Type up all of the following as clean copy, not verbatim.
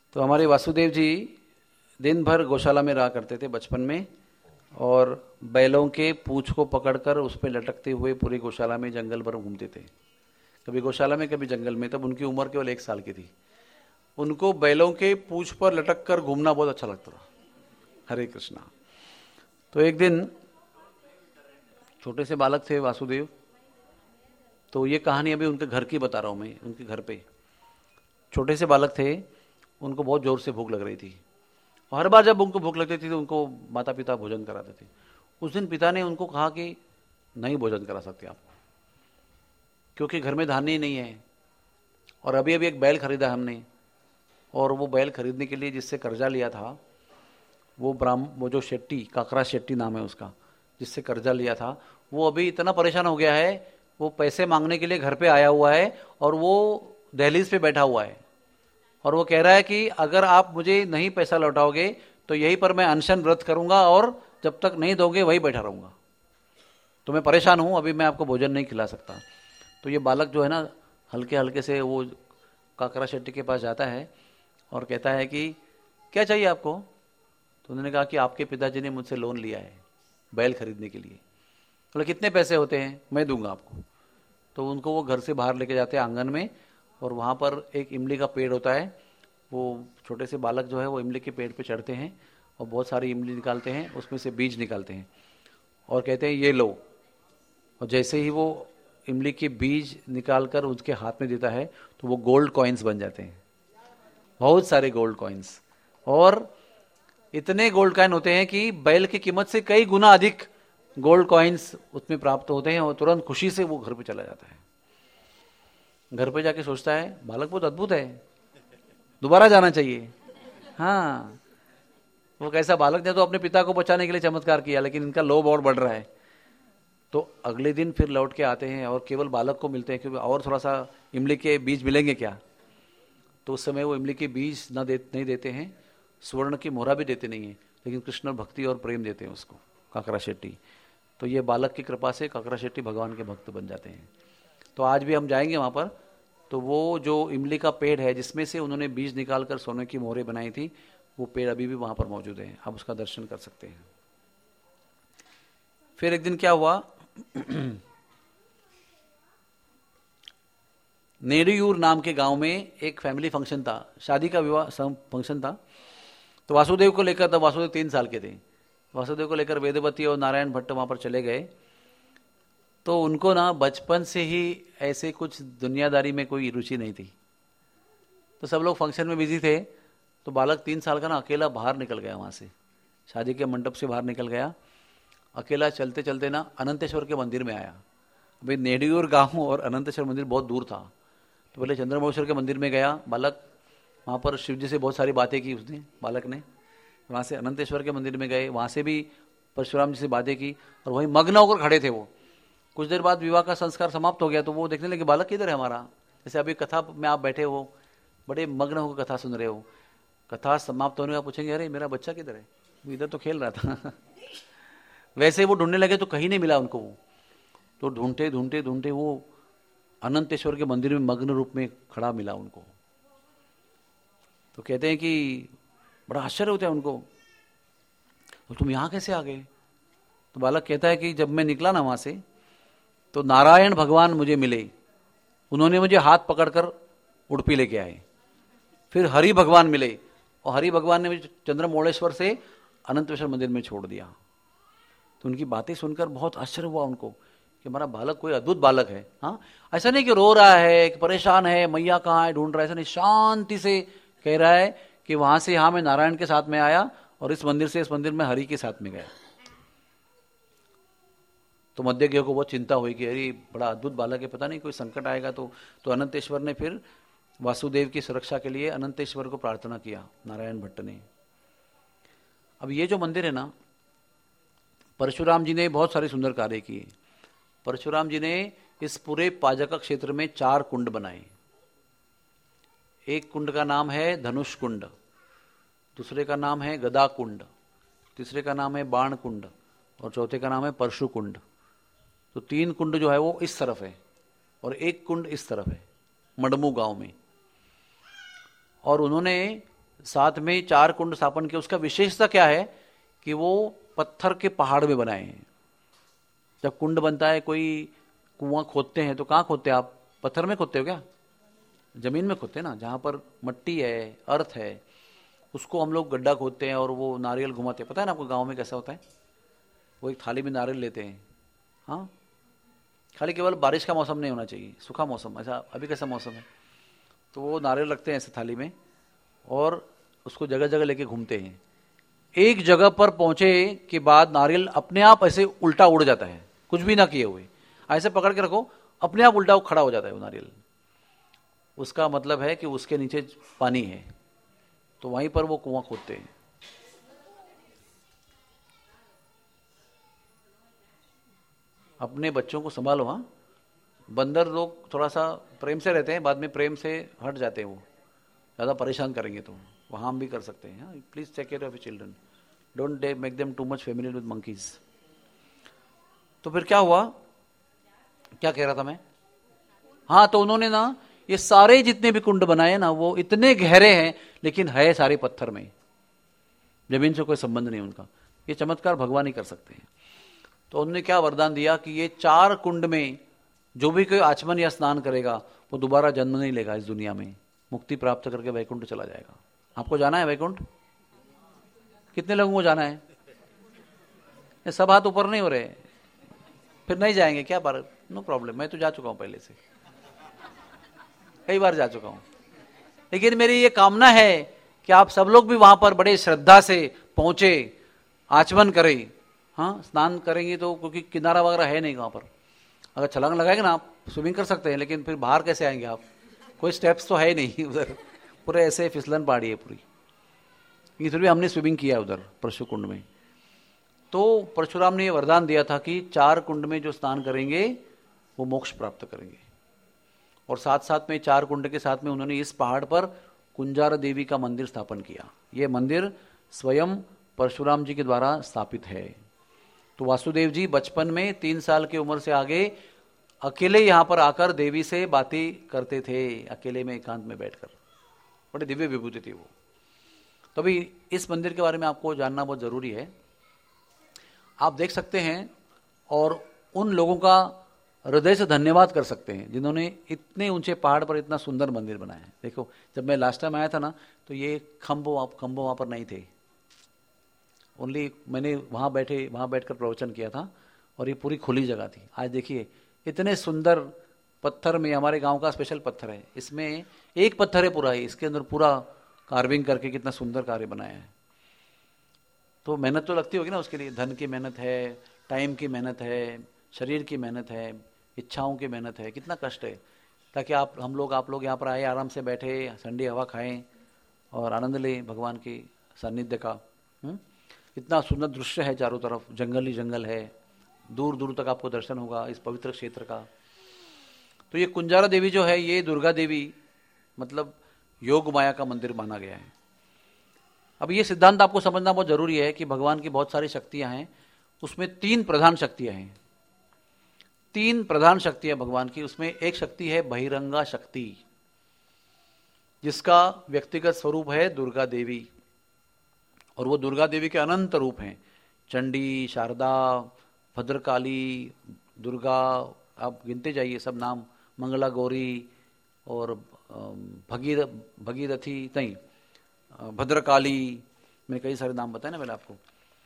तो हमारे वासुदेव जी दिन भर गौशाला में रहा करते थे बचपन में, और बैलों के पूंछ को पकड़कर उस पर लटकते हुए पूरी गौशाला में जंगल भर घूमते थे। कभी गौशाला में कभी जंगल में। तब उनकी उम्र केवल 1 साल की थी। उनको बैलों के पूंछ पर लटक कर घूमना बहुत अच्छा लगता था। हरे कृष्णा। तो एक दिन छोटे से बालक थे वासुदेव। तो ये कहानी अभी उनके घर की बता रहा हूँ मैं। उनके घर पे छोटे से बालक थे, उनको बहुत जोर से भूख लग रही थी। और हर बार जब उनको भूख लगती थी तो उनको माता पिता भोजन कराते थे। उस दिन पिता ने उनको कहा कि नहीं भोजन करा सकते आप, क्योंकि घर में धान्य ही नहीं है, और अभी अभी एक बैल खरीदा हमने, और वो बैल खरीदने के लिए जिससे कर्जा लिया था, वो जो शेट्टी, काकरा शेट्टी नाम है उसका, जिससे कर्जा लिया था, वो अभी इतना परेशान हो गया है, वो पैसे मांगने के लिए घर पे आया हुआ है, और वो दहलीज पे बैठा हुआ है, और वो कह रहा है कि अगर आप मुझे नहीं पैसा लौटाओगे तो यहीं पर मैं अनशन व्रत करूंगा, और जब तक नहीं दोगे वहीं बैठा रहूंगा। तो मैं परेशान हूं, अभी मैं आपको भोजन नहीं खिला सकता। तो ये बालक जो है ना, हल्के हल्के से वो काकरा शेट्टी के पास जाता है और कहता है कि क्या चाहिए आपको। तो उन्होंने कहा कि आपके पिताजी ने मुझसे लोन लिया है बैल खरीदने के लिए। बोले कितने पैसे होते हैं, मैं दूंगा आपको। तो उनको वो घर से बाहर लेके जाते हैं आंगन में, और वहाँ पर एक इमली का पेड़ होता है। वो छोटे से बालक जो है वो इमली के पेड़ पे चढ़ते हैं और बहुत सारी इमली निकालते हैं, उसमें से बीज निकालते हैं और कहते हैं ये लो। और जैसे ही वो इमली के बीज निकालकर उसके हाथ में देता है तो वो गोल्ड कॉइन्स बन जाते हैं, बहुत सारे गोल्ड कॉइन्स। और इतने गोल्ड कॉइन होते हैं कि बैल की कीमत से कई गुना अधिक गोल्ड कॉइन्स उसमें प्राप्त होते हैं, और तुरंत खुशी से वो घर पे चला जाता है। घर पे जाके सोचता है बालक बहुत अद्भुत है, दोबारा जाना चाहिए। हाँ, वो कैसा बालक ने तो अपने पिता को बचाने के लिए चमत्कार किया, लेकिन इनका लोभ और बढ़ रहा है। तो अगले दिन फिर लौट के आते हैं और केवल बालक को मिलते हैं कि और थोड़ा सा इमली के बीज मिलेंगे क्या। तो उस समय वो इमली के बीज नहीं देते हैं, स्वर्ण की मोहरा भी देते नहीं है, लेकिन कृष्ण भक्ति और प्रेम देते हैं उसको, काकरा शेट्टी। तो ये बालक की कृपा से काकरा शेट्टी भगवान के भक्त बन जाते हैं। तो आज भी हम जाएंगे वहाँ पर, तो वो जो इमली का पेड़ है जिसमें से उन्होंने बीज निकालकर सोने की मोहरें बनाई थी, वो पेड़ अभी भी वहाँ पर मौजूद है, आप उसका दर्शन कर सकते हैं। फिर एक दिन क्या हुआ, नेड़ियूर नाम के गांव में एक फैमिली फंक्शन था, शादी का विवाह फंक्शन था। तो वासुदेव को लेकर, तब वासुदेव 3 साल के थे, वासुदेव को लेकर वेदवती और नारायण भट्ट वहाँ पर चले गए। तो उनको ना बचपन से ही ऐसे कुछ दुनियादारी में कोई रुचि नहीं थी। तो सब लोग फंक्शन में बिजी थे। तो बालक 3 साल का ना अकेला बाहर निकल गया, वहाँ से शादी के मंडप से बाहर निकल गया अकेला। चलते चलते ना अनंतेश्वर के मंदिर में आया। अभी नेड़ियूर गाँव और अनंतेश्वर मंदिर बहुत दूर था। तो पहले चंद्रमौलेश्वर के मंदिर में गया बालक, वहाँ पर शिव जी से बहुत सारी बातें की उसने, बालक ने। वहाँ से अनंतेश्वर के मंदिर में गए, वहाँ से भी परशुराम जी से बातें की, और वहीं मग्न होकर खड़े थे वो। कुछ देर बाद विवाह का संस्कार समाप्त हो गया, तो वो देखने लगे बालक किधर है हमारा। जैसे अभी कथा में आप बैठे हो, बड़े मग्न होकर कथा सुन रहे हो, कथा समाप्त होने का पूछेंगे अरे मेरा बच्चा किधर है, वो इधर तो खेल रहा था। वैसे वो ढूंढने लगे तो कहीं नहीं मिला उनको। वो तो ढूंढते ढूंढते ढूंढते वो अनंतेश्वर के मंदिर में मग्न रूप में खड़ा मिला उनको। तो कहते हैं कि बड़ा आश्चर्य होता है उनको, तो तुम यहाँ कैसे आ गए। तो बालक कहता है कि जब मैं निकला ना वहाँ से, तो नारायण भगवान मुझे मिले, उन्होंने मुझे हाथ पकड़कर उड़पी लेके आए। फिर हरि भगवान मिले, और हरि भगवान ने मुझे चंद्रमौलेश्वर से अनंतेश्वर मंदिर में छोड़ दिया। तो उनकी बातें सुनकर बहुत आश्चर्य हुआ उनको कि हमारा बालक कोई अद्भुत बालक है। हाँ, ऐसा नहीं कि रो रहा है, कि परेशान है, मैया कहाँ है ढूंढ रहा है, ऐसा नहीं, शांति से कह रहा है कि वहां से यहाँ मैं नारायण के साथ में आया, और इस मंदिर से इस मंदिर में हरि के साथ में गया। तो मध्यज्ञ को बहुत चिंता हुई कि अरे बड़ा अद्भुत बालक है, पता नहीं कोई संकट आएगा। तो अनंतेश्वर ने फिर वासुदेव की सुरक्षा के लिए अनंतेश्वर को प्रार्थना किया, नारायण भट्ट ने। अब ये जो मंदिर है ना, परशुराम जी ने बहुत सारे सुंदर कार्य किए। परशुराम जी ने इस पूरे पाजका क्षेत्र में 4 कुंड बनाए। एक कुंड का नाम है धनुष कुंड, दूसरे का नाम है गदा कुंड, तीसरे का नाम है बाण कुंड, और चौथे का नाम है परशु कुंड। तो 3 कुंड जो है वो इस तरफ है, और एक कुंड इस तरफ है, मडमू गांव में। और उन्होंने साथ में 4 कुंड स्थापन किए। उसका विशेषता क्या है कि वो पत्थर के पहाड़ में बनाए हैं। जब कुंड बनता है, कोई कुआं खोदते हैं तो कहाँ खोदते हैं आप? पत्थर में खोदते हो क्या? जमीन में खोदते हैं ना, जहां पर मट्टी है, अर्थ है, उसको हम लोग गड्ढा खोदते हैं और वो नारियल घुमाते हैं। पता है ना आपको गांव में कैसा होता है? वो एक थाली में नारियल लेते हैं। हाँ, खाली केवल बारिश का मौसम नहीं होना चाहिए, सूखा मौसम। ऐसा अभी कैसा मौसम है, तो वो नारियल रखते हैं ऐसे थाली में और उसको जगह जगह लेके घूमते हैं। एक जगह पर पहुंचे के बाद नारियल अपने आप ऐसे उल्टा उड़ जाता है, कुछ भी ना किए हुए। ऐसे पकड़ के रखो, अपने आप उल्टा खड़ा हो जाता है वो नारियल। उसका मतलब है कि उसके नीचे पानी है, तो वहीं पर वो कुआं खोदते हैं। अपने बच्चों को संभालो। हाँ, बंदर लोग थोड़ा सा प्रेम से रहते हैं, बाद में प्रेम से हट जाते हैं। वो ज़्यादा परेशान करेंगे तो वहाँ हम भी कर सकते हैं। हाँ, please take care of your children, don't make them too much familiar with monkeys. तो फिर क्या हुआ, क्या कह रहा था मैं? हाँ, तो उन्होंने ना ये सारे जितने भी कुंड बनाए ना, वो इतने गहरे हैं लेकिन है सारे पत्थर में, जमीन से कोई संबंध नहीं उनका। ये चमत्कार भगवान ही कर सकते हैं। तो उन्होंने क्या वरदान दिया कि ये 4 कुंड में जो भी कोई आचमन या स्नान करेगा वो दोबारा जन्म नहीं लेगा इस दुनिया में, मुक्ति प्राप्त करके वैकुंठ चला जाएगा। आपको जाना है वैकुंठ? कितने लोगों को जाना है? ये सब हाथ ऊपर नहीं हो रहे, फिर नहीं जाएंगे क्या? बार नो प्रॉब्लम, मैं तो जा चुका हूं पहले से, कई बार जा चुका हूं। लेकिन मेरी ये कामना है कि आप सब लोग भी वहां पर बड़े श्रद्धा से पहुंचे, आचमन करें। हाँ, स्नान करेंगे तो, क्योंकि किनारा वगैरह है नहीं वहां पर। अगर छलांग लगाएंगे ना आप, स्विमिंग कर सकते हैं, लेकिन फिर बाहर कैसे आएंगे आप? कोई स्टेप्स तो है नहीं उधर, पूरे ऐसे फिसलन पहाड़ी है पूरी। फिर भी हमने स्विमिंग किया उधर परशु कुंड में। तो परशुराम ने ये वरदान दिया था कि 4 कुंड में जो स्नान करेंगे वो मोक्ष प्राप्त करेंगे। और साथ साथ में 4 कुंड के साथ में उन्होंने इस पहाड़ पर कुंजारा देवी का मंदिर स्थापन किया। ये मंदिर स्वयं परशुराम जी के द्वारा स्थापित है। तो वासुदेव जी बचपन में 3 साल की उम्र से आगे अकेले यहां पर आकर देवी से बातें करते थे, अकेले में एकांत में बैठकर। बड़ी दिव्य विभूति थी वो। तो अभी इस मंदिर के बारे में आपको जानना बहुत जरूरी है। आप देख सकते हैं और उन लोगों का हृदय से धन्यवाद कर सकते हैं जिन्होंने इतने ऊंचे पहाड़ पर इतना सुंदर मंदिर बनाया है। देखो, जब मैं लास्ट टाइम आया था ना, तो ये खंभ वहां पर नहीं थे। ओनली मैंने वहां बैठकर प्रवचन किया था और ये पूरी खुली जगह थी। आज देखिए इतने सुंदर पत्थर में, हमारे गांव का स्पेशल पत्थर है, इसमें एक पत्थर है पूरा ही, इसके अंदर पूरा कार्विंग करके कितना सुंदर कार्य बनाया है। तो मेहनत तो लगती होगी ना उसके लिए, धन की मेहनत है, टाइम की मेहनत है, शरीर की मेहनत है, इच्छाओं की मेहनत है, कितना कष्ट है, ताकि आप लोग यहाँ पर आए, आराम से बैठे, ठंडी हवा खाएं और आनंद लें भगवान की सानिध्य का। इतना सुंदर दृश्य है, चारों तरफ जंगल ही जंगल है, दूर दूर तक आपको दर्शन होगा इस पवित्र क्षेत्र का। तो ये कुंजारा देवी जो है, ये दुर्गा देवी मतलब योग माया का मंदिर माना गया है। अब ये सिद्धांत आपको समझना बहुत जरूरी है कि भगवान की बहुत सारी शक्तियां हैं, उसमें 3 प्रधान शक्तियां हैं। 3 प्रधान शक्तियां भगवान की। उसमें एक शक्ति है बहिरंगा शक्ति, जिसका व्यक्तिगत स्वरूप है दुर्गा देवी, और वो दुर्गा देवी के अनंत रूप हैं। चंडी, शारदा, भद्रकाली, दुर्गा, आप गिनते जाइए सब नाम, मंगला गौरी और भगीरथी नहीं, भद्रकाली, मैंने कई सारे नाम बताए ना मैंने आपको।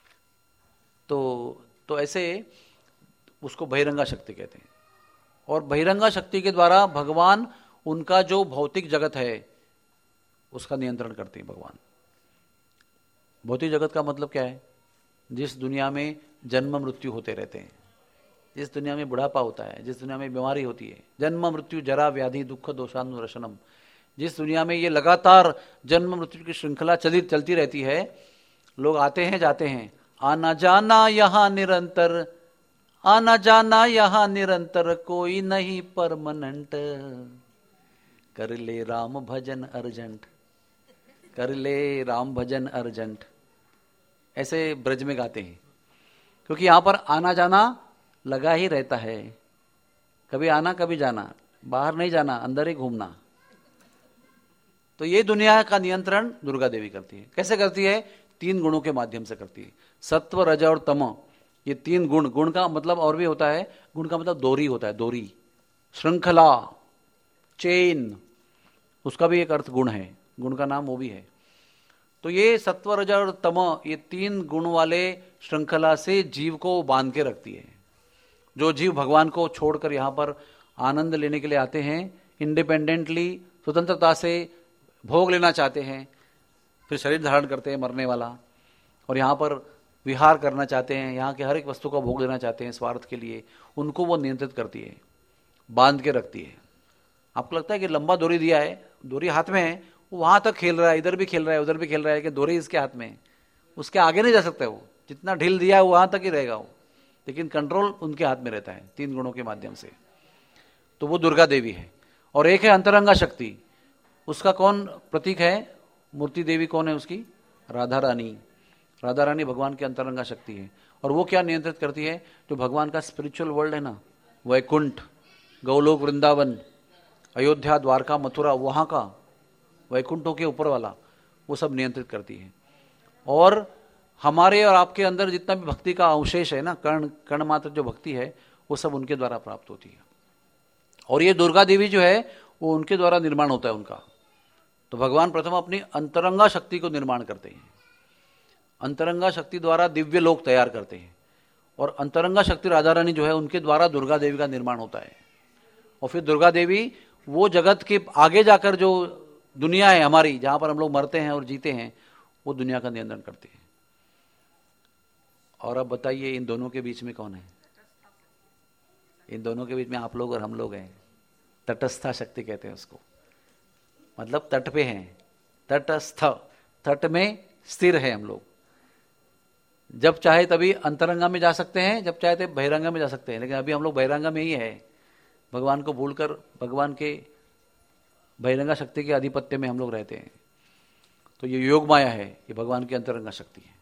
तो ऐसे उसको बहिरंगा शक्ति कहते हैं। और बहिरंगा शक्ति के द्वारा भगवान उनका जो भौतिक जगत है उसका नियंत्रण करते हैं भगवान। भौतिक जगत का मतलब क्या है? जिस दुनिया में जन्म मृत्यु होते रहते हैं, जिस दुनिया में बुढ़ापा होता है, जिस दुनिया में बीमारी होती है, जन्म मृत्यु जरा व्याधि दुख दोषानुरशनम, जिस दुनिया में ये लगातार जन्म मृत्यु की श्रृंखला चलती रहती है, लोग आते हैं जाते हैं, आना जाना यहाँ निरंतर, आना जाना यहाँ निरंतर, कोई नहीं परमानेंट, कर ले राम भजन अर्जेंट, कर ले राम भजन अर्जेंट, ऐसे ब्रज में गाते हैं। क्योंकि यहां पर आना जाना लगा ही रहता है, कभी आना कभी जाना, बाहर नहीं जाना, अंदर ही घूमना। तो ये दुनिया का नियंत्रण दुर्गा देवी करती है। कैसे करती है? 3 गुणों के माध्यम से करती है। सत्व, रज और तम, ये 3 गुण। गुण का मतलब और भी होता है, गुण का मतलब डोरी होता है, डोरी, श्रृंखला, चेन, उसका भी एक अर्थ गुण है, गुण का नाम वो भी है। तो ये सत्व, रज और तम, ये 3 गुण वाले श्रृंखला से जीव को बांध के रखती है। जो जीव भगवान को छोड़कर यहाँ पर आनंद लेने के लिए आते हैं, इंडिपेंडेंटली, स्वतंत्रता से भोग लेना चाहते हैं, फिर शरीर धारण करते हैं मरने वाला, और यहाँ पर विहार करना चाहते हैं, यहाँ के हर एक वस्तु का भोग लेना चाहते हैं स्वार्थ के लिए, उनको वो नियंत्रित करती है, बांध के रखती है। आपको लगता है कि लंबा डोरी दिया है, डोरी हाथ में है, वो वहां तक खेल रहा है, इधर भी खेल रहा है, उधर भी खेल रहा है, कि डोरी इसके हाथ में है, उसके आगे नहीं जा सकता वो, जितना ढील दिया है वहां तक ही रहेगा वो, लेकिन कंट्रोल उनके हाथ में रहता है 3 गुणों के माध्यम से। तो वो दुर्गा देवी है। और एक है अंतरंगा शक्ति, उसका कौन प्रतीक है? मूर्ति देवी कौन है उसकी? राधा रानी। राधा रानी भगवान की अंतरंगा शक्ति है। और वो क्या नियंत्रित करती है? जो भगवान का स्पिरिचुअल वर्ल्ड है ना, वैकुंठ, गौलोक, वृंदावन, अयोध्या, द्वारका, मथुरा, वहां का वैकुंठों के ऊपर वाला, वो सब नियंत्रित करती है। और हमारे और आपके अंदर जितना भी भक्ति का अवशेष है ना, कर्ण कर्ण मात्र जो भक्ति है, वो सब उनके द्वारा प्राप्त होती है। और ये दुर्गा देवी जो है वो उनके द्वारा निर्माण होता है उनका। तो भगवान प्रथम अपनी अंतरंगा शक्ति को निर्माण करते हैं, अंतरंगा शक्ति द्वारा दिव्य लोक तैयार करते हैं, और अंतरंगा शक्ति राधा रानी जो है उनके द्वारा दुर्गा देवी का निर्माण होता है। और फिर दुर्गा देवी वो जगत के आगे जाकर जो दुनिया है हमारी, जहां पर हम लोग मरते हैं और जीते हैं, वो दुनिया का नियंत्रण करते हैं। और अब बताइए इन दोनों के बीच में कौन है? इन दोनों के बीच में आप लोग और हम लोग हैं। तटस्था शक्ति कहते हैं उसको, मतलब तट पे हैं, तटस्थ, तट में स्थिर है हम लोग। जब चाहे तभी अंतरंगा में जा सकते हैं, जब चाहे तभी बहिरंगा में जा सकते हैं, लेकिन अभी हम लोग बहिरंगा में ही है। भगवान को भूलकर भगवान के बहिरंगा शक्ति के आधिपत्य में हम लोग रहते हैं। तो ये योग माया है, ये भगवान की अंतरंगा शक्ति है।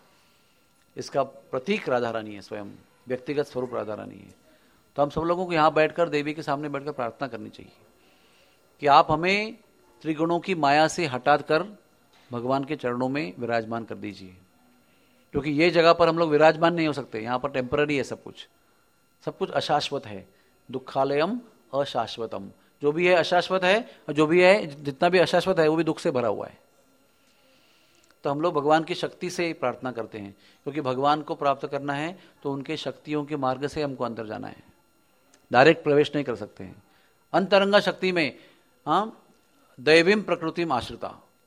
इसका प्रतीक राधा रानी है, स्वयं व्यक्तिगत स्वरूप राधा रानी है। तो हम सब लोगों को यहाँ बैठकर, देवी के सामने बैठकर प्रार्थना करनी चाहिए कि आप हमें त्रिगुणों की माया से हटा कर भगवान के चरणों में विराजमान कर दीजिए। क्योंकि ये जगह पर हम लोग विराजमान नहीं हो सकते, यहाँ पर टेम्पररी है सब कुछ अशाश्वत है। दुखालयम अशाश्वतम, जो भी है अशाश्वत है, और जो भी है, जितना भी अशाश्वत है वो भी दुख से भरा हुआ है। तो हम लोग भगवान की शक्ति से प्रार्थना करते हैं, क्योंकि भगवान को प्राप्त करना है तो उनके शक्तियों के मार्ग से हमको अंदर जाना है, डायरेक्ट प्रवेश नहीं कर सकते हैं। अंतरंगा शक्ति में दैवीम प्रकृतिम आश्रिता,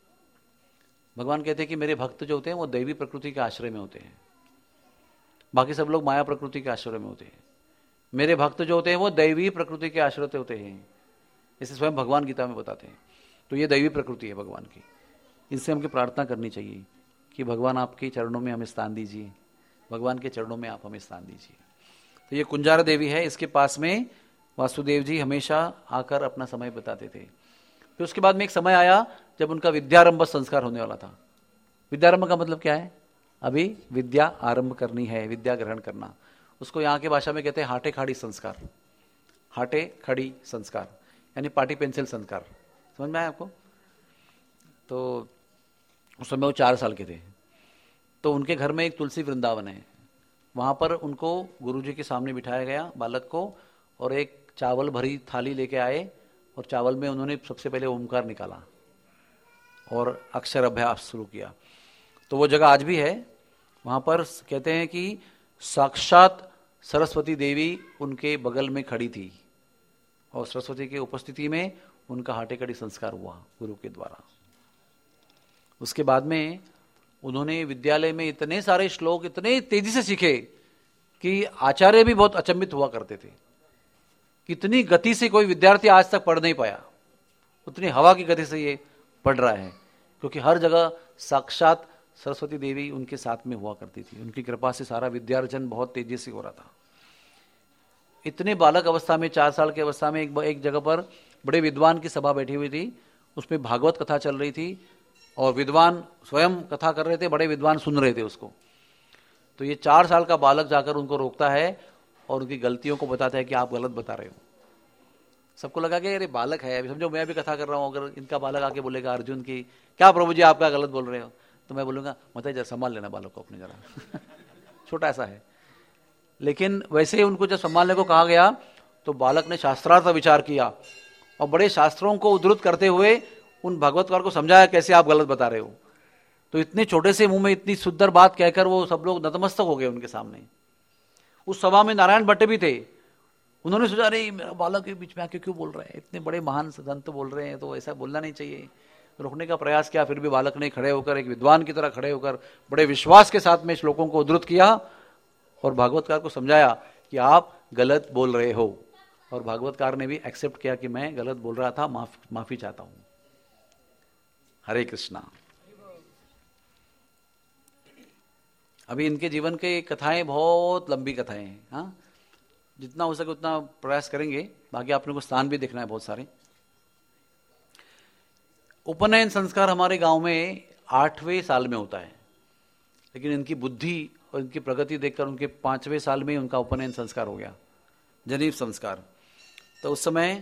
भगवान कहते हैं कि मेरे भक्त जो होते हैं वो दैवी प्रकृति के आश्रय में होते हैं, बाकी सब लोग माया प्रकृति के आश्रय में होते हैं। मेरे भक्त जो होते हैं वो दैवी प्रकृति के आश्रित होते हैं, इसे स्वयं भगवान गीता में बताते हैं। तो ये दैवी प्रकृति है भगवान की, इनसे हमको प्रार्थना करनी चाहिए कि भगवान आपके चरणों में हमें स्थान दीजिए, भगवान के चरणों में आप हमें स्थान दीजिए। तो ये कुंजारा देवी है, इसके पास में वासुदेव जी हमेशा आकर अपना समय बिताते थे। फिर उसके बाद में एक समय आया जब उनका विद्यारंभ संस्कार होने वाला था। विद्यारंभ का मतलब क्या है? अभी विद्या आरंभ करनी है, विद्या ग्रहण करना। उसको यहाँ की भाषा में कहते हैं हाटे खाड़ी संस्कार, हाटे खड़ी संस्कार, यानी पाटी पेंसिल संस्कार। समझ में आया आपको? तो उस समय वो 4 साल के थे। तो उनके घर में एक तुलसी वृंदावन है, वहाँ पर उनको गुरुजी के सामने बिठाया गया बालक को, और एक चावल भरी थाली लेके आए, और चावल में उन्होंने सबसे पहले ओमकार निकाला और अक्षर अभ्यास शुरू किया। तो वो जगह आज भी है, वहाँ पर कहते हैं कि साक्षात सरस्वती देवी उनके बगल में खड़ी थी, और सरस्वती की उपस्थिति में उनका हाटे कड़ी संस्कार हुआ गुरु के द्वारा। उसके बाद में उन्होंने विद्यालय में इतने सारे श्लोक इतने तेजी से सीखे कि आचार्य भी बहुत अचंभित हुआ करते थे। कितनी गति से कोई विद्यार्थी आज तक पढ़ नहीं पाया, उतनी हवा की गति से ये पढ़ रहा है, क्योंकि हर जगह साक्षात सरस्वती देवी उनके साथ में हुआ करती थी। उनकी कृपा से सारा विद्यार्जन बहुत तेजी से हो रहा था। इतने बालक अवस्था में, 4 साल की अवस्था में, एक जगह पर बड़े विद्वान की सभा बैठी हुई थी, उसमें भागवत कथा चल रही थी, और विद्वान स्वयं कथा कर रहे थे, बड़े विद्वान सुन रहे थे उसको। तो ये 4 साल का बालक जाकर उनको रोकता है और उनकी गलतियों को बताता है कि आप गलत बता रहे हो। सबको लगा कि अरे बालक है, अभी समझो मैं भी कथा कर रहा हूँ, अगर इनका बालक आके बोलेगा अर्जुन की क्या प्रभु जी आपका गलत बोल रहे हो, तो मैं बोलूँगा मतलब जरा संभाल लेना बालक को अपने जरा छोटा ऐसा है। लेकिन वैसे ही उनको जब संभालने को कहा गया तो बालक ने शास्त्रार्थ विचार किया और बड़े शास्त्रों को उद्धृत करते हुए उन भागवतकार को समझाया कैसे आप गलत बता रहे हो। तो इतने छोटे से मुंह में इतनी सुंदर बात कहकर वो सब लोग नतमस्तक हो गए उनके सामने। उस सभा में नारायण भट्ट भी थे, उन्होंने सोचा अरे मेरा बालक के बीच में आके क्यों बोल रहे हैं, इतने बड़े महान संत बोल रहे हैं तो ऐसा बोलना नहीं चाहिए। रोकने का प्रयास किया, फिर भी बालक ने खड़े होकर एक विद्वान की तरह खड़े होकर बड़े विश्वास के साथ में श्लोकों को उद्धृत किया और भागवतकार को समझाया कि आप गलत बोल रहे हो। और भागवतकार ने भी एक्सेप्ट किया कि मैं गलत बोल रहा था, माफी चाहता हूं। हरे कृष्णा। अभी इनके जीवन के कथाएं बहुत लंबी कथाएं हैं, हाँ, जितना हो सके उतना प्रयास करेंगे। बाकी आपने को स्थान भी देखना है बहुत सारे। उपनयन संस्कार हमारे गांव में 8वें साल में होता है, लेकिन इनकी बुद्धि और इनकी प्रगति देखकर उनके 5वें साल में ही उनका उपनयन संस्कार हो गया, जनीव संस्कार। तो उस समय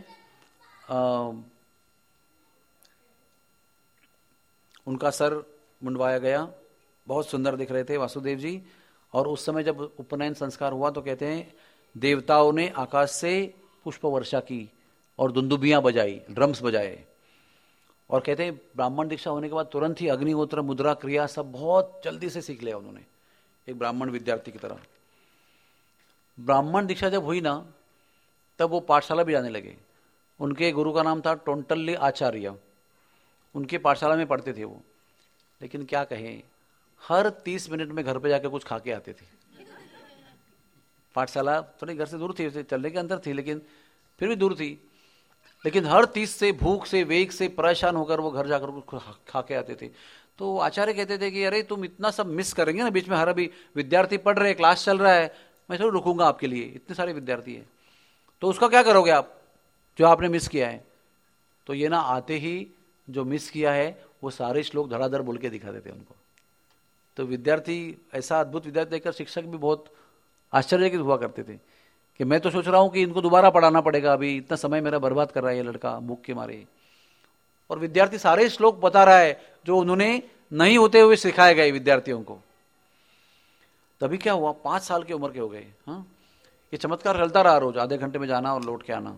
उनका सर मुंडवाया गया, बहुत सुंदर दिख रहे थे वासुदेव जी। और उस समय जब उपनयन संस्कार हुआ तो कहते हैं देवताओं ने आकाश से पुष्प वर्षा की और दुंदुबियां बजाई, ड्रम्स बजाए। और कहते हैं ब्राह्मण दीक्षा होने के बाद तुरंत ही अग्निहोत्र, मुद्रा, क्रिया सब बहुत जल्दी से सीख लिया उन्होंने, एक ब्राह्मण विद्यार्थी की तरह। ब्राह्मण दीक्षा जब हुई ना तब वो पाठशाला भी जाने लगे। उनके गुरु का नाम था टोंटल्ली आचार्य, उनके पाठशाला में पढ़ते थे वो। लेकिन क्या कहें, हर 30 मिनट में घर पे जाके कुछ खा के आते थे। पाठशाला थोड़ी घर से दूर थी, चलने के अंदर थी लेकिन फिर भी दूर थी। लेकिन हर 30 से भूख से वेग से परेशान होकर वो घर जाकर कुछ खा के आते थे। तो आचार्य कहते थे कि अरे तुम इतना सब मिस करेंगे ना, बीच में हर अभी विद्यार्थी पढ़ रहे, क्लास चल रहा है, मैं थोड़ा रुकूंगा आपके लिए, इतने सारे विद्यार्थी हैं, तो उसका क्या करोगे आप जो आपने मिस किया है। तो ये ना आते ही जो मिस किया है वो सारे श्लोक धड़ाधड़ बोल के दिखा देते उनको। तो विद्यार्थी, ऐसा अद्भुत विद्यार्थी देखकर शिक्षक भी बहुत आश्चर्यचकित हुआ करते थे कि मैं तो सोच रहा हूं कि इनको दोबारा पढ़ाना पड़ेगा, अभी इतना समय मेरा बर्बाद कर रहा है ये लड़का भूख के मारे। और विद्यार्थी सारे श्लोक बता रहा है जो उन्होंने नहीं होते हुए सिखाए गए विद्यार्थियों को। तभी क्या हुआ, 5 साल की उम्र के हो गए। हाँ, ये चमत्कार चलता रहा, रोज आधे घंटे में जाना और लौट के आना।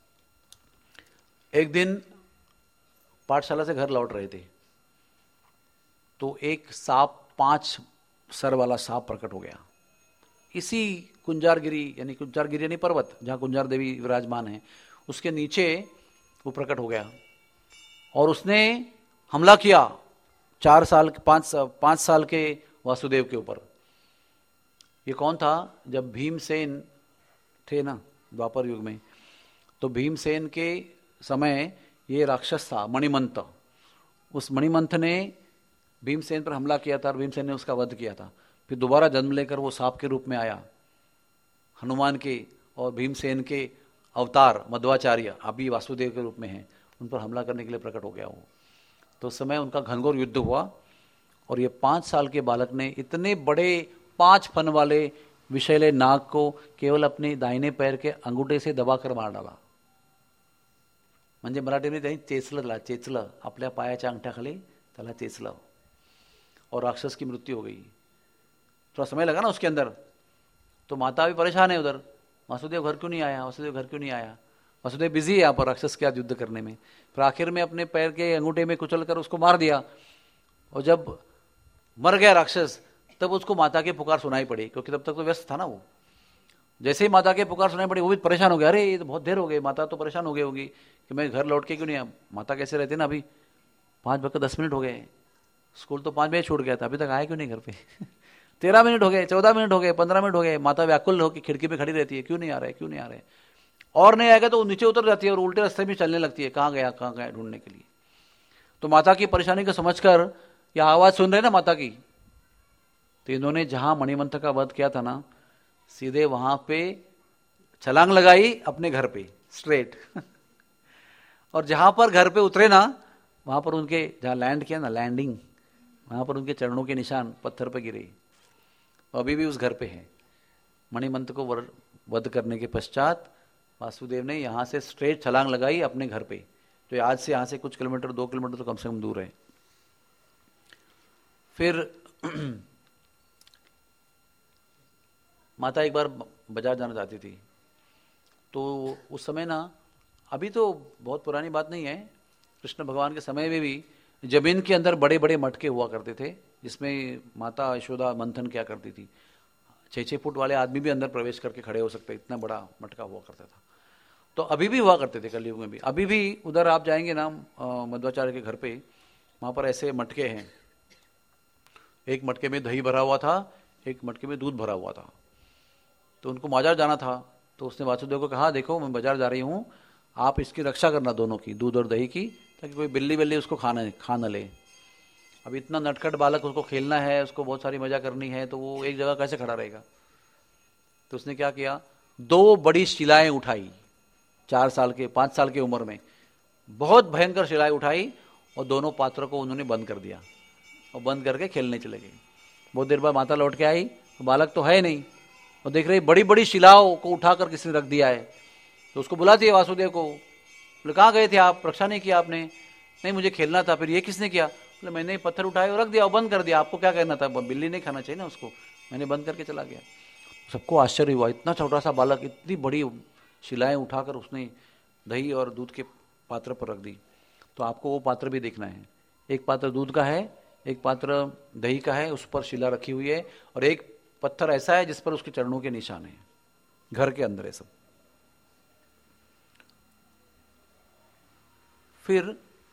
एक दिन पाठशाला से घर लौट रहे थे तो एक सांप, 5 सर वाला सांप प्रकट हो गया। इसी कुंजारगिरी यानी पर्वत जहां कुंजार देवी विराजमान है, उसके नीचे वो प्रकट हो गया और उसने हमला किया 5 साल के वासुदेव के ऊपर। ये कौन था, जब भीमसेन थे ना द्वापर युग में, तो भीमसेन के समय ये राक्षस था मणिमंथ। उस मणिमंथ ने भीमसेन पर हमला किया था और भीमसेन ने उसका वध किया था। फिर दोबारा जन्म लेकर वो सांप के रूप में आया, हनुमान के और भीमसेन के अवतार मध्वाचार्य अभी वासुदेव के रूप में हैं, उन पर हमला करने के लिए प्रकट हो गया वो। तो उस समय उनका घनघोर युद्ध हुआ और ये 5 साल के बालक ने इतने बड़े 5 फन वाले विषैले नाग को केवल अपने दाहिने पैर के अंगूठे से दबाकर मार डाला। म्हणजे मराठीमध्ये त्यांनी चेचलं आपल्या पायाच्या अंगठ्याखाली त्याला चेचलं और राक्षस की मृत्यु हो गई। थोड़ा समय लगा ना उसके अंदर। तो माता भी परेशान है उधर, वासुदेव घर क्यों नहीं आया, वासुदेव घर क्यों नहीं आया। वासुदेव बिजी है यहाँ पर राक्षस के साथ युद्ध करने में। फिर आखिर में अपने पैर के अंगूठे में कुचल कर उसको मार दिया और जब मर गया राक्षस तब उसको माता की पुकार सुनाई पड़ी, क्योंकि तब तक तो व्यस्त था ना वो। जैसे ही माता की पुकार सुनाई पड़ी वो भी परेशान हो गया, अरे ये तो बहुत देर हो गई, माता तो परेशान हो गई होगी कि मैं घर लौट के क्यों नहीं आया। माता कैसे रहती ना, अभी 5:10 हो गए, स्कूल तो 5 बजे छूट गया था, अभी तक आया क्यों नहीं घर पे 13 मिनट हो गए, 14 मिनट हो गए, 15 मिनट हो गए। माता व्याकुल होकर खिड़की पे खड़ी रहती है, क्यों नहीं आ रहे, क्यों नहीं आ रहे। और नहीं आएगा तो वो नीचे उतर जाती है और उल्टे रास्ते में चलने लगती है, कहाँ गया ढूंढने के लिए। तो माता की परेशानी को समझकर यह आवाज सुन रहे ना माता की, तो इन्होंने जहां मणिमंथ का वध किया था ना, सीधे वहां पे छलांग लगाई अपने घर पे स्ट्रेट और जहां पर घर पे उतरे ना, वहां पर उनके जहां लैंड किया ना, लैंडिंग, वहां पर उनके चरणों के निशान पत्थर पे गिरे, अभी भी उस घर पे है। मणिमंथ को वध करने के पश्चात वासुदेव ने यहाँ से स्ट्रेट छलांग लगाई अपने घर पे, तो आज से यहाँ से कुछ किलोमीटर, 2 किलोमीटर तो कम से कम दूर है। फिर माता एक बार बाजार जाना चाहती थी, तो उस समय ना, अभी तो बहुत पुरानी बात नहीं है, कृष्ण भगवान के समय में भी जमीन के अंदर बड़े बड़े मटके हुआ करते थे, जिसमें माता यशोदा मंथन क्या करती थी। 6-6 फुट वाले आदमी भी अंदर प्रवेश करके खड़े हो सकते, इतना बड़ा मटका हुआ करता था। तो अभी भी हुआ करते थे, कलयुग में भी। अभी भी उधर आप जाएंगे ना मध्वाचार्य के घर पे, वहाँ पर ऐसे मटके हैं, एक मटके में दही भरा हुआ था, एक मटके में दूध भरा हुआ था। तो उनको बाजार जाना था, तो उसने वासुदेव को कहा, देखो मैं बाजार जा रही हूँ, आप इसकी रक्षा करना दोनों की, दूध और दही की, ताकि कोई बिल्ली बिल्ली उसको खा न ले। अब इतना नटखट बालक, उसको खेलना है, उसको बहुत सारी मजा करनी है, तो वो एक जगह कैसे खड़ा रहेगा। तो उसने क्या किया, 2 बड़ी शिलाएं उठाई, 4 साल के 5 साल की उम्र में बहुत भयंकर शिलाएं उठाई, और दोनों पात्रों को उन्होंने बंद कर दिया, और बंद करके खेलने चले गए। बहुत देर बाद माता लौट के आई, तो बालक तो है नहीं, और देख रही बड़ी बड़ी शिलाओं को उठाकर किसी ने रख दिया है। तो उसको बुलाती है वासुदेव को, बोले कहाँ गए थे आप, रक्षा नहीं किया आपने। नहीं मुझे खेलना था। फिर ये किसने किया, बोले मैंने पत्थर उठाए और रख दिया और बंद कर दिया, आपको क्या कहना था, बिल्ली नहीं खाना चाहिए ना उसको, मैंने बंद करके चला गया। सबको आश्चर्य हुआ, इतना छोटा सा बालक इतनी बड़ी शिलाएं उठाकर उसने दही और दूध के पात्र पर रख दी। तो आपको वो पात्र भी देखना है, एक पात्र दूध का है, एक पात्र दही का है, उस पर शिला रखी हुई है, और एक पत्थर ऐसा है जिस पर उसके चरणों के निशान हैं, घर के अंदर है सब। फिर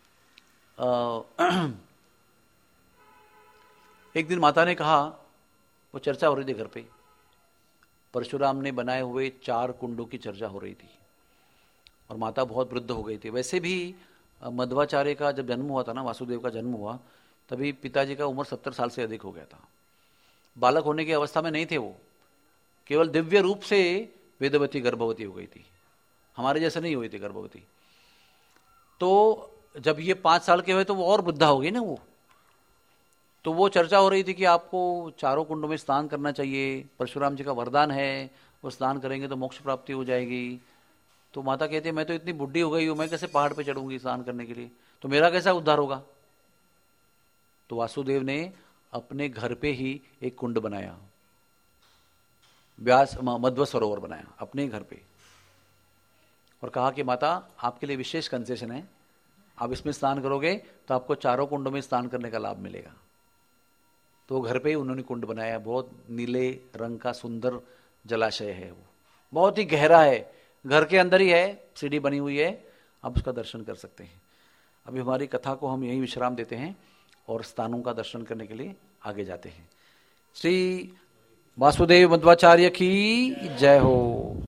एक दिन माता ने कहा, वो चर्चा हो रही थी घर पे, परशुराम ने बनाए हुए 4 कुंडों की चर्चा हो रही थी, और माता बहुत वृद्ध हो गई थी। वैसे भी मध्वाचार्य का जब जन्म हुआ था ना, वासुदेव का जन्म हुआ, तभी पिताजी का उम्र 70 साल से अधिक हो गया था। बालक होने की अवस्था में नहीं थे वो, केवल दिव्य रूप से वेदवती गर्भवती हो गई थी, हमारे जैसे नहीं हुई थी गर्भवती। तो जब ये 5 साल के हुए तो वो और वृद्धा हो गई ना वो। तो वो चर्चा हो रही थी कि आपको 4 कुंडों में स्नान करना चाहिए, परशुराम जी का वरदान है, वो स्नान करेंगे तो मोक्ष प्राप्ति हो जाएगी। तो माता कहती है, मैं तो इतनी बुढ़ी हो गई हूँ, मैं कैसे पहाड़ पे चढ़ूंगी स्नान करने के लिए, तो मेरा कैसा उद्धार होगा। तो वासुदेव ने अपने घर पे ही एक कुंड बनाया, व्यास मध्व सरोवर बनाया अपने घर पे, और कहा कि माता आपके लिए विशेष कंसेशन है, आप इसमें स्नान करोगे तो आपको 4 कुंडों में स्नान करने का लाभ मिलेगा। तो घर पे ही उन्होंने कुंड बनाया, बहुत नीले रंग का सुंदर जलाशय है, वो बहुत ही गहरा है, घर के अंदर ही है, सीढ़ी बनी हुई है, आप उसका दर्शन कर सकते हैं। अभी हमारी कथा को हम यहीं विश्राम देते हैं और स्थानों का दर्शन करने के लिए आगे जाते हैं। श्री वासुदेव मध्वाचार्य की जय हो।